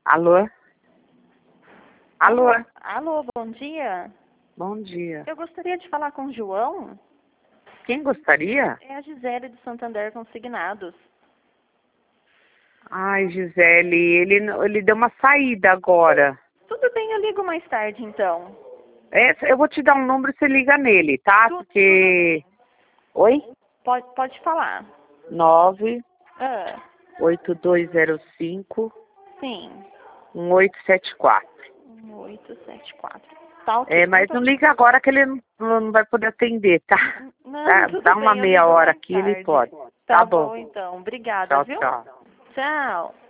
Alô? Alô? Alô, bom dia. Bom dia. Eu gostaria de falar com o João. Quem gostaria? É a Gisele de Santander Consignados. Ai, Gisele, ele deu uma saída agora. Tudo bem, eu ligo mais tarde, então. Eu vou te dar um número e você liga nele, tá? Tudo Porque... Oi? Pode falar. 9 Ah, 8205 sim. 1874. 874. Tá ok. Mas não liga agora que ele não vai poder atender, tá? Não, tudo Dá bem, uma eu meia ligo hora mais aqui, ele tarde. pode. Tá Tá bom. bom, então. Obrigada, Tchau, viu? tchau. Tchau.